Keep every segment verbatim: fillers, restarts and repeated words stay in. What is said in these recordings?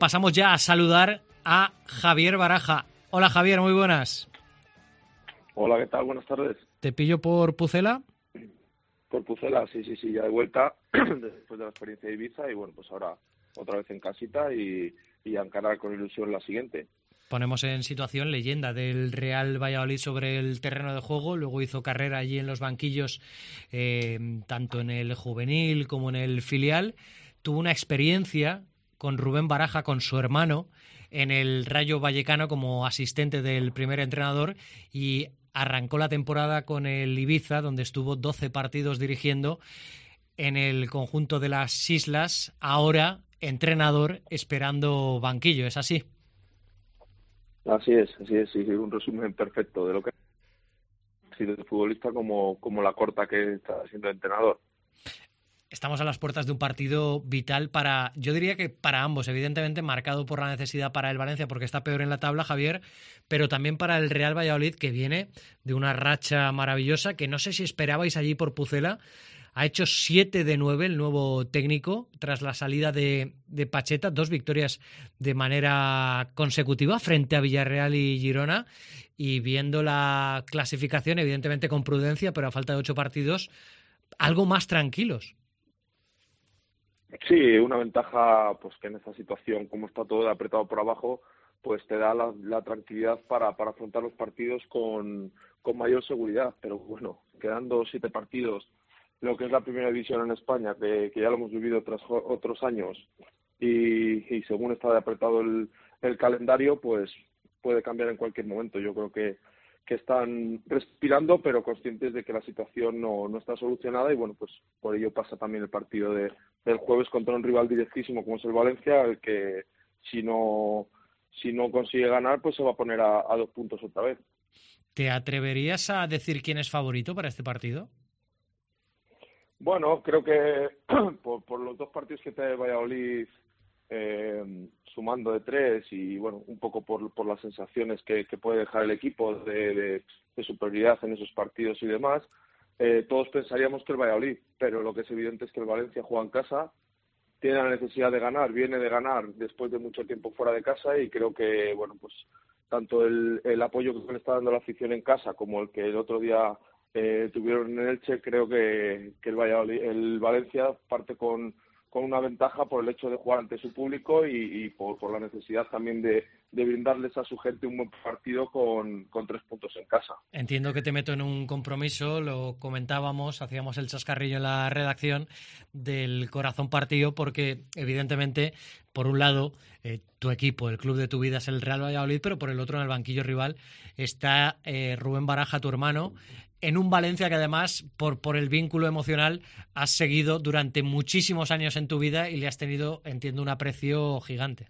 pasamos ya a saludar a Javier Baraja. Hola Javier, muy buenas. Hola, ¿qué tal? Buenas tardes. ¿Te pillo por Pucela? Por Pucela, sí, sí, sí, ya de vuelta después de la experiencia de Ibiza y bueno, pues ahora otra vez en casita y, y a encarar con ilusión la siguiente. Ponemos en situación leyenda del Real Valladolid sobre el terreno de juego, luego hizo carrera allí en los banquillos, eh, tanto en el juvenil como en el filial, tuvo una experiencia con Rubén Baraja, con su hermano, en el Rayo Vallecano como asistente del primer entrenador y arrancó la temporada con el Ibiza, donde estuvo doce partidos dirigiendo en el conjunto de las Islas, ahora entrenador esperando banquillo, ¿es así? Así es, así es, sí, un resumen perfecto de lo que ha sido el futbolista como, como la corta que está siendo entrenador. Estamos a las puertas de un partido vital para, yo diría que para ambos, evidentemente marcado por la necesidad para el Valencia porque está peor en la tabla, Javier, pero también para el Real Valladolid, que viene de una racha maravillosa que no sé si esperabais allí por Pucela. Ha hecho siete de nueve el nuevo técnico tras la salida de, de Pacheta, dos victorias de manera consecutiva frente a Villarreal y Girona, y viendo la clasificación, evidentemente con prudencia, pero a falta de ocho partidos, algo más tranquilos. Sí, una ventaja pues que en esta situación, como está todo apretado por abajo, pues te da la, la tranquilidad para, para afrontar los partidos con, con mayor seguridad. Pero bueno, quedando siete partidos, lo que es la primera división en España, que, que ya lo hemos vivido tras otros años, y, y según está de apretado el, el calendario, pues puede cambiar en cualquier momento. Yo creo que que están respirando, pero conscientes de que la situación no, no está solucionada y bueno, pues por ello pasa también el partido de, del jueves contra un rival directísimo como es el Valencia, el que si no si no consigue ganar, pues se va a poner a, a dos puntos otra vez. ¿Te atreverías a decir quién es favorito para este partido? Bueno, creo que por, por los dos partidos que trae Valladolid, eh, sumando de tres y bueno, un poco por, por las sensaciones que, que puede dejar el equipo de, de, de superioridad en esos partidos y demás, eh, todos pensaríamos que el Valladolid, pero lo que es evidente es que el Valencia juega en casa, tiene la necesidad de ganar, viene de ganar después de mucho tiempo fuera de casa y creo que bueno, pues tanto el, el apoyo que le está dando la afición en casa como el que el otro día eh, tuvieron en Elche, creo que, que el, Valladolid, el Valencia parte con con una ventaja por el hecho de jugar ante su público y, y por, por la necesidad también de, de brindarles a su gente un buen partido con, con tres puntos en casa. Entiendo que te meto en un compromiso, lo comentábamos, hacíamos el chascarrillo en la redacción del corazón partido porque evidentemente, por un lado, eh, tu equipo, el club de tu vida es el Real Valladolid, pero por el otro, en el banquillo rival, está eh, Rubén Baraja, tu hermano, en un Valencia que además, por, por el vínculo emocional, has seguido durante muchísimos años en tu vida y le has tenido, entiendo, un aprecio gigante.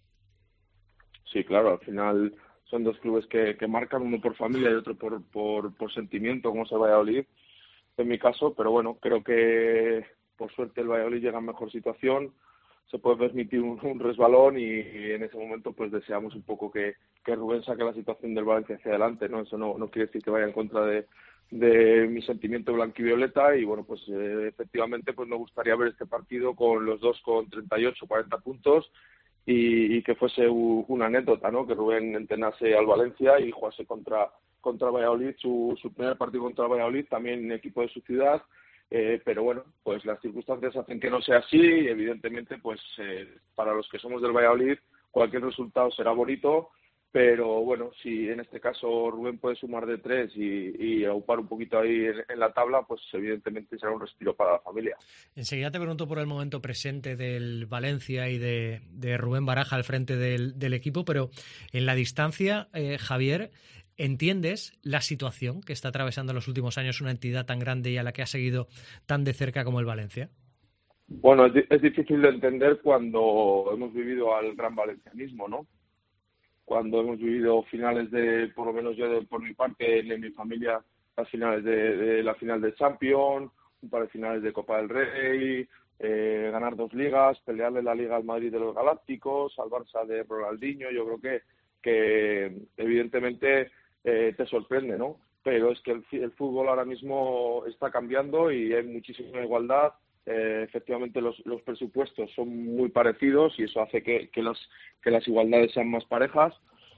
Sí, claro, al final son dos clubes que, que marcan, uno por familia y otro por, por, por sentimiento, como es el Valladolid, en mi caso, pero bueno, creo que por suerte el Valladolid llega en mejor situación, se puede permitir un, un resbalón y, y en ese momento pues deseamos un poco que, que Rubén saque la situación del Valencia hacia adelante, ¿no? Eso no, no quiere decir que vaya en contra de, de mi sentimiento blanquivioleta y bueno, pues eh, efectivamente pues me gustaría ver este partido con los dos con treinta y ocho, cuarenta puntos y, y que fuese u, una anécdota, ¿no? Que Rubén entrenase al Valencia y jugase contra contra Valladolid, su, su primer partido contra Valladolid, también en equipo de su ciudad. Eh, pero bueno, pues las circunstancias hacen que no sea así y evidentemente pues eh, para los que somos del Valladolid cualquier resultado será bonito, pero bueno, si en este caso Rubén puede sumar de tres y, y aupar un poquito ahí en, en la tabla, pues evidentemente será un respiro para la familia. Enseguida te pregunto por el momento presente del Valencia y de, de Rubén Baraja al frente del, del equipo, pero en la distancia, eh, Javier, ¿entiendes la situación que está atravesando en los últimos años una entidad tan grande y a la que ha seguido tan de cerca como el Valencia? Bueno, es, es difícil de entender cuando hemos vivido al gran valencianismo, ¿no? Cuando hemos vivido finales de, por lo menos yo de, por mi parte, en, en mi familia, las finales de, de la final de Champions, un par de finales de Copa del Rey, eh, ganar dos ligas, pelearle la Liga al Madrid de los Galácticos, al Barça de Ronaldinho, yo creo que, que evidentemente eh, te sorprende, ¿no? Pero es que el, el fútbol ahora mismo está cambiando y hay muchísima igualdad, Eh, efectivamente los, los presupuestos son muy parecidos y eso hace que, que, las, que las igualdades sean más parejas,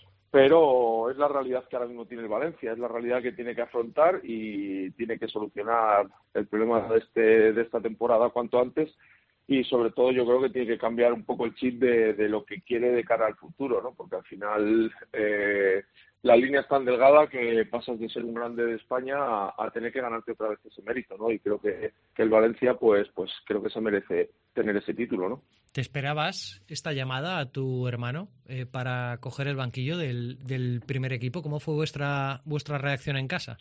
pero es la realidad que ahora mismo tiene el Valencia, es la realidad que tiene que afrontar y tiene que solucionar el problema de, este, de esta temporada cuanto antes, y sobre todo yo creo que tiene que cambiar un poco el chip de, de lo que quiere de cara al futuro, ¿no? Porque al final eh, la línea es tan delgada que pasas de ser un grande de España a, a tener que ganarte otra vez ese mérito, ¿no? Y creo que, que el Valencia pues pues creo que se merece tener ese título, ¿no? ¿Te esperabas esta llamada a tu hermano eh, para coger el banquillo del, del primer equipo? ¿Cómo fue vuestra vuestra reacción en casa?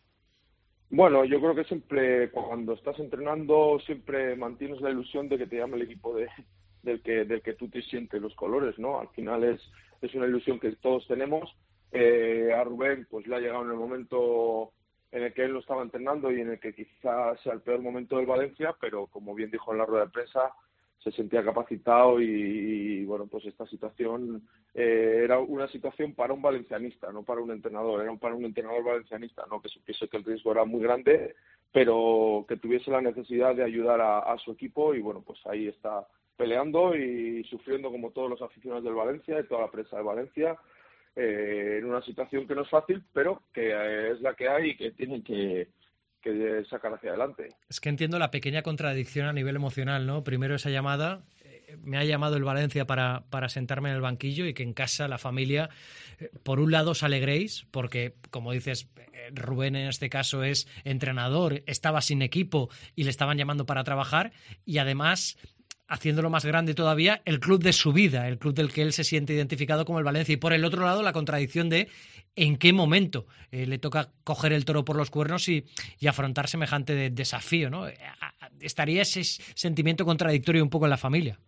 Bueno, yo creo que siempre, cuando estás entrenando, siempre mantienes la ilusión de que te llame el equipo de, del que del que tú te sientes los colores, ¿no? Al final es, es una ilusión que todos tenemos. Eh, a Rubén pues le ha llegado en el momento en el que él lo estaba entrenando y en el que quizás sea el peor momento del Valencia, pero como bien dijo en la rueda de prensa, se sentía capacitado y, y bueno, pues esta situación eh, era una situación para un valencianista, no para un entrenador, era para un entrenador valencianista, no que supiese que el riesgo era muy grande, pero que tuviese la necesidad de ayudar a, a su equipo y bueno, pues ahí está peleando y sufriendo como todos los aficionados del Valencia y toda la prensa de Valencia, eh, en una situación que no es fácil, pero que eh, es la que hay y que tienen que que sacar hacia adelante. Es que entiendo la pequeña contradicción a nivel emocional, ¿no? Primero esa llamada, eh, me ha llamado el Valencia para, para sentarme en el banquillo y que en casa la familia, eh, por un lado os alegréis, porque como dices, eh, Rubén en este caso es entrenador, estaba sin equipo y le estaban llamando para trabajar y además, haciéndolo más grande todavía, el club de su vida, el club del que él se siente identificado como el Valencia. Y por el otro lado, la contradicción de en qué momento eh, le toca coger el toro por los cuernos y, y afrontar semejante de, desafío, ¿no? ¿Estaría ese sentimiento contradictorio un poco en la familia?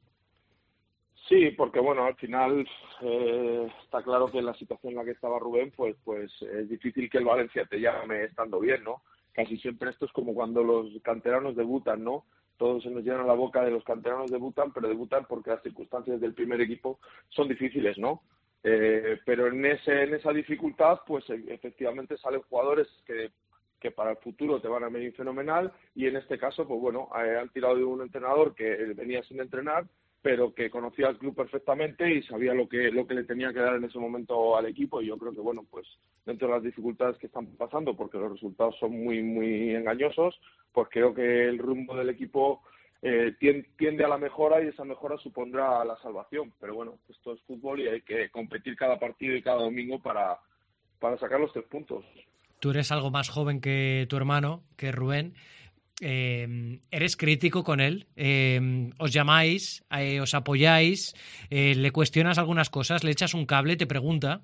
Sí, porque bueno, al final eh, está claro que en la situación en la que estaba Rubén, pues, pues es difícil que el Valencia te llame estando bien, ¿no? Casi siempre esto es como cuando los canteranos debutan, ¿no? Todos se nos llenan la boca de los canteranos debutan, pero debutan porque las circunstancias del primer equipo son difíciles, ¿no? Eh, pero en ese en esa dificultad, pues efectivamente salen jugadores que, que para el futuro te van a venir fenomenal y en este caso, pues bueno, eh, han tirado de un entrenador que venía sin entrenar, pero que conocía al club perfectamente y sabía lo que lo que le tenía que dar en ese momento al equipo y yo creo que, bueno, pues dentro de las dificultades que están pasando, porque los resultados son muy, muy engañosos, pues creo que el rumbo del equipo eh, tiende a la mejora y esa mejora supondrá la salvación. Pero bueno, esto es fútbol y hay que competir cada partido y cada domingo para, para sacar los tres puntos. Tú eres algo más joven que tu hermano, que Rubén. Eh, ¿Eres crítico con él? Eh, ¿Os llamáis? Eh, ¿Os apoyáis? Eh, ¿Le cuestionas algunas cosas? ¿Le echas un cable? ¿Te pregunta?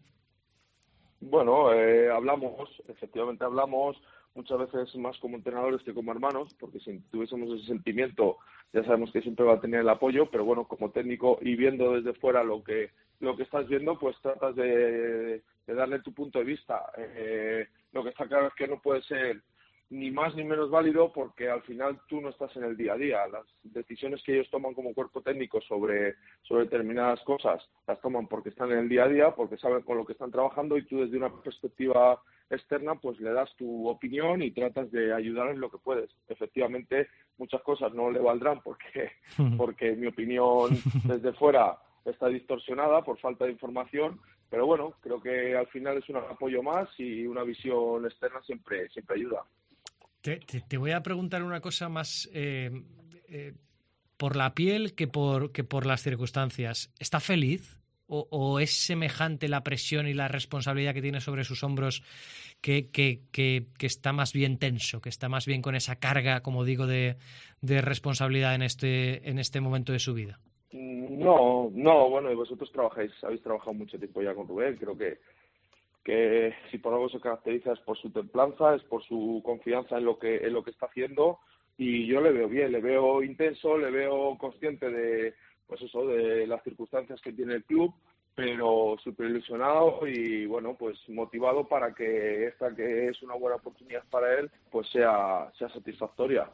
Bueno, eh, hablamos, efectivamente hablamos, muchas veces más como entrenadores que como hermanos, porque si tuviésemos ese sentimiento ya sabemos que siempre va a tener el apoyo, pero bueno, como técnico y viendo desde fuera lo que lo que estás viendo, pues tratas de, de darle tu punto de vista. Eh, lo que está claro es que no puede ser ni más ni menos válido porque al final tú no estás en el día a día. Las decisiones que ellos toman como cuerpo técnico sobre, sobre determinadas cosas las toman porque están en el día a día, porque saben con lo que están trabajando y tú desde una perspectiva externa pues le das tu opinión y tratas de ayudar en lo que puedes. Efectivamente muchas cosas no le valdrán porque, porque mi opinión desde fuera está distorsionada por falta de información, pero bueno, creo que al final es un apoyo más y una visión externa siempre, siempre ayuda. Te, te, te voy a preguntar una cosa más eh, eh, por la piel que por, que por las circunstancias. ¿Está feliz o, o es semejante la presión y la responsabilidad que tiene sobre sus hombros que, que, que, que está más bien tenso, que está más bien con esa carga, como digo, de, de responsabilidad en este, en este momento de su vida? No, no, bueno, y vosotros trabajáis, habéis trabajado mucho tiempo ya con Rubén, creo que que si por algo se caracteriza es por su templanza, es por su confianza en lo que en lo que está haciendo y yo le veo bien, le veo intenso, le veo consciente de pues eso, de las circunstancias que tiene el club, pero súper ilusionado y bueno, pues motivado para que esta que es una buena oportunidad para él, pues sea sea satisfactoria.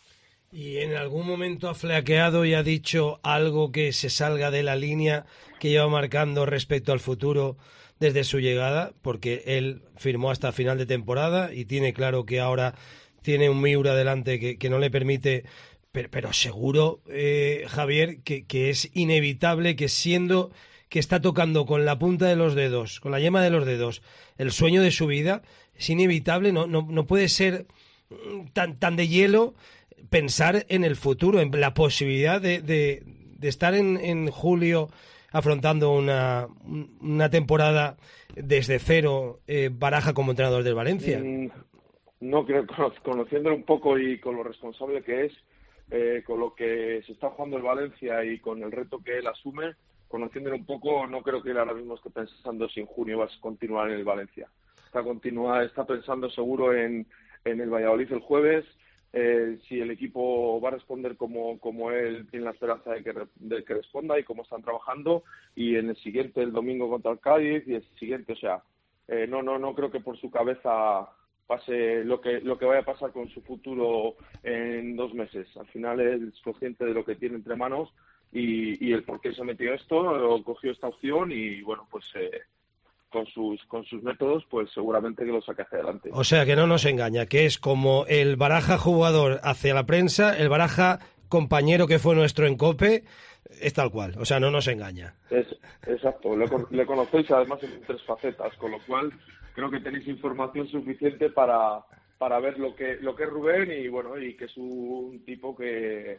¿Y en algún momento ha flaqueado y ha dicho algo que se salga de la línea que lleva marcando respecto al futuro desde su llegada? Porque él firmó hasta final de temporada y tiene claro que ahora tiene un Miura delante que, que no le permite pero, pero seguro, eh, Javier, que, que es inevitable que siendo que está tocando con la punta de los dedos, con la yema de los dedos, el sueño de su vida, es inevitable, no, no, no puede ser tan, tan de hielo pensar en el futuro, en la posibilidad de, de, de estar en, en julio afrontando una, una temporada desde cero, eh, Baraja como entrenador del Valencia. Mm, no, creo, conociéndolo un poco y con lo responsable que es, eh, con lo que se está jugando el Valencia y con el reto que él asume, conociéndolo un poco, no creo que él ahora mismo esté pensando si en junio vas a continuar en el Valencia. Está, continua, está pensando seguro en, en el Valladolid el jueves. Eh, si el equipo va a responder como, como él tiene la esperanza de que, de que responda y cómo están trabajando, y en el siguiente, el domingo contra el Cádiz, y el siguiente, o sea, eh, no no no creo que por su cabeza pase lo que lo que vaya a pasar con su futuro en dos meses. Al final él es consciente de lo que tiene entre manos y, y el por qué se metió esto, cogió esta opción y bueno, pues eh, con sus con sus métodos, pues seguramente que lo saque hacia adelante. O sea, que no nos engaña, que es como el Baraja jugador hacia la prensa, el Baraja compañero que fue nuestro en COPE, es tal cual, o sea, no nos engaña. Es, exacto, le, le conocéis además en tres facetas, con lo cual creo que tenéis información suficiente para, para ver lo que lo que es Rubén y bueno, y que es un tipo que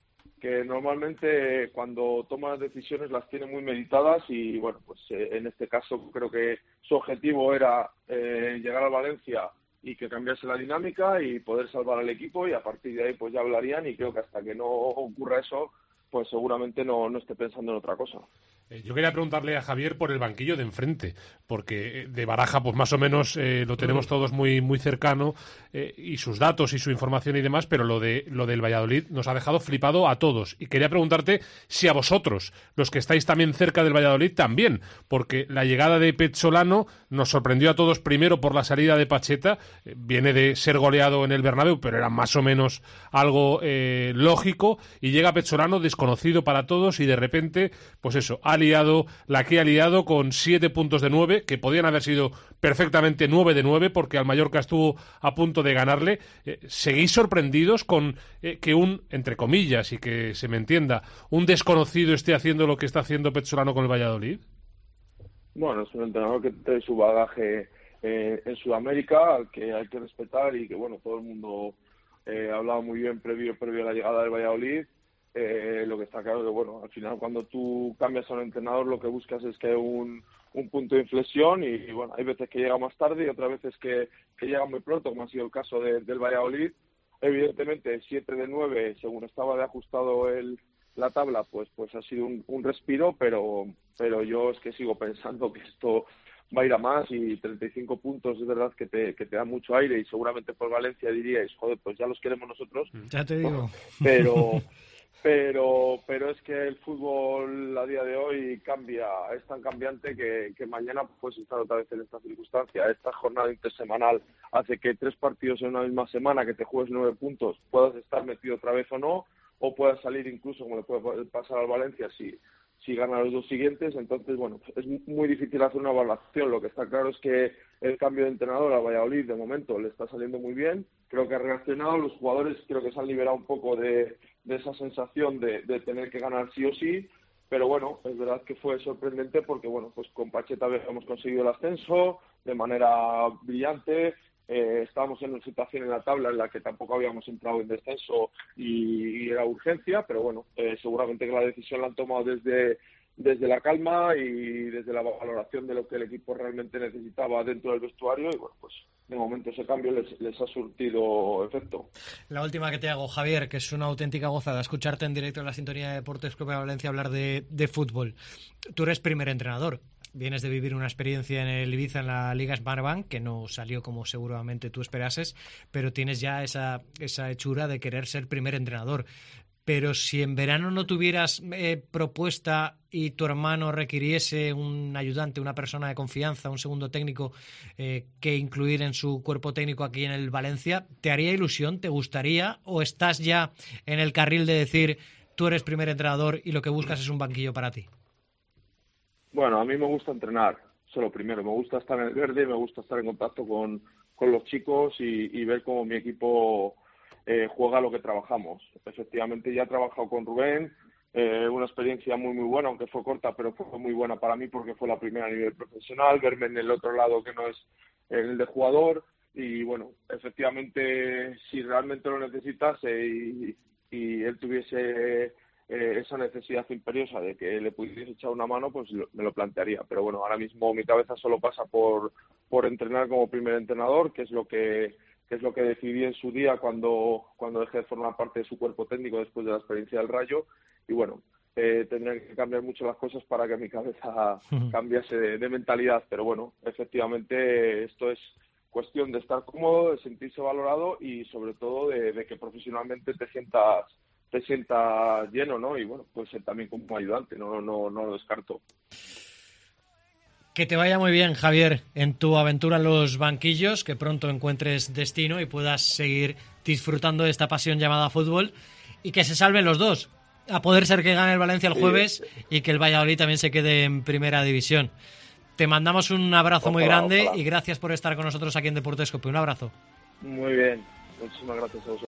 que normalmente cuando toma las decisiones las tiene muy meditadas y bueno, pues eh, en este caso creo que su objetivo era eh, llegar al Valencia y que cambiase la dinámica y poder salvar al equipo, y a partir de ahí pues ya hablarían, y creo que hasta que no ocurra eso pues seguramente no, no esté pensando en otra cosa. Yo quería preguntarle a Javier por el banquillo de enfrente, porque de Baraja pues más o menos eh, lo tenemos todos muy muy cercano, eh, y sus datos y su información y demás, pero lo de lo del Valladolid nos ha dejado flipado a todos. Y quería preguntarte si a vosotros, los que estáis también cerca del Valladolid, también, porque la llegada de Pezzolano nos sorprendió a todos, primero por la salida de Pacheta, eh, viene de ser goleado en el Bernabéu, pero era más o menos algo eh, lógico, y llega Pezzolano desconocido para todos y de repente, pues eso, ha liado la que ha liado con siete puntos de nueve, que podían haber sido perfectamente nueve de nueve, porque al Mallorca estuvo a punto de ganarle. Eh, ¿Seguís sorprendidos con eh, que un, entre comillas, y que se me entienda, un desconocido esté haciendo lo que está haciendo Pezzolano con el Valladolid? Bueno, es un entrenador que tiene su bagaje eh, en Sudamérica, al que hay que respetar, y que bueno, todo el mundo eh, ha hablado muy bien previo, previo a la llegada del Valladolid. Eh, lo que está claro es que, bueno, al final cuando tú cambias a un entrenador lo que buscas es que un, un punto de inflexión, y, y bueno, hay veces que llega más tarde y otras veces que, que llega muy pronto, como ha sido el caso de, del Valladolid. Evidentemente, siete de nueve, según estaba de ajustado el, la tabla, pues pues ha sido un, un respiro, pero pero yo es que sigo pensando que esto va a ir a más, y treinta y cinco puntos es verdad que te, que te da mucho aire, y seguramente por Valencia diríais, joder, pues ya los queremos nosotros. Ya te digo. Pero... Pero pero es que el fútbol a día de hoy cambia, es tan cambiante que, que mañana puedes estar otra vez en esta circunstancia. Esta jornada intersemanal hace que tres partidos en una misma semana, que te juegues nueve puntos, puedas estar metido otra vez o no, o puedas salir incluso, como le puede pasar al Valencia, si, si gana los dos siguientes. Entonces, bueno, es muy difícil hacer una evaluación. Lo que está claro es que el cambio de entrenador al Valladolid de momento le está saliendo muy bien. Creo que ha reaccionado, los jugadores creo que se han liberado un poco de, de esa sensación de, de tener que ganar sí o sí, pero bueno, es verdad que fue sorprendente porque bueno, pues con Pacheta habíamos conseguido el ascenso de manera brillante, eh, estábamos en una situación en la tabla en la que tampoco habíamos entrado en descenso y, y era urgencia, pero bueno, eh, seguramente que la decisión la han tomado desde desde la calma y desde la valoración de lo que el equipo realmente necesitaba dentro del vestuario, y bueno, pues de momento ese cambio les, les ha surtido efecto. La última que te hago, Javier, que es una auténtica gozada escucharte en directo en la sintonía de Deportes Club de Valencia hablar de, de fútbol. Tú eres primer entrenador, vienes de vivir una experiencia en el Ibiza en la Liga Smartbank, que no salió como seguramente tú esperases, pero tienes ya esa, esa hechura de querer ser primer entrenador. Pero si en verano no tuvieras eh, propuesta y tu hermano requiriese un ayudante, una persona de confianza, un segundo técnico eh, que incluir en su cuerpo técnico aquí en el Valencia, ¿te haría ilusión? ¿Te gustaría? ¿O estás ya en el carril de decir tú eres primer entrenador y lo que buscas es un banquillo para ti? Bueno, a mí me gusta entrenar, solo primero. Me gusta estar en el verde, me gusta estar en contacto con, con los chicos y, y ver cómo mi equipo eh, juega lo que trabajamos. Efectivamente ya he trabajado con Rubén, eh, una experiencia muy muy buena, aunque fue corta, pero fue muy buena para mí porque fue la primera a nivel profesional, verme en el otro lado que no es el de jugador. Y bueno, efectivamente, si realmente lo necesitase y, y él tuviese eh, esa necesidad imperiosa de que le pudiese echar una mano, pues lo, me lo plantearía. Pero bueno, ahora mismo mi cabeza solo pasa por, por entrenar como primer entrenador, que es lo que, que es lo que decidí en su día cuando, cuando dejé de formar parte de su cuerpo técnico después de la experiencia del Rayo. Y bueno, eh, tendrían que cambiar mucho las cosas para que mi cabeza cambiase de, de mentalidad. Pero bueno, efectivamente esto es cuestión de estar cómodo, de sentirse valorado y sobre todo de, de que profesionalmente te sientas te sientas lleno, ¿no? Y bueno, puede ser también como ayudante, no no no lo descarto. Que te vaya muy bien, Javier, en tu aventura en los banquillos, que pronto encuentres destino y puedas seguir disfrutando de esta pasión llamada fútbol y que se salven los dos. A poder ser que gane el Valencia el jueves sí, sí. y que el Valladolid también se quede en primera división. Te mandamos un abrazo ojalá, muy grande ojalá. Y gracias por estar con nosotros aquí en Deportescope. Un abrazo. Muy bien. Muchísimas gracias a vosotros.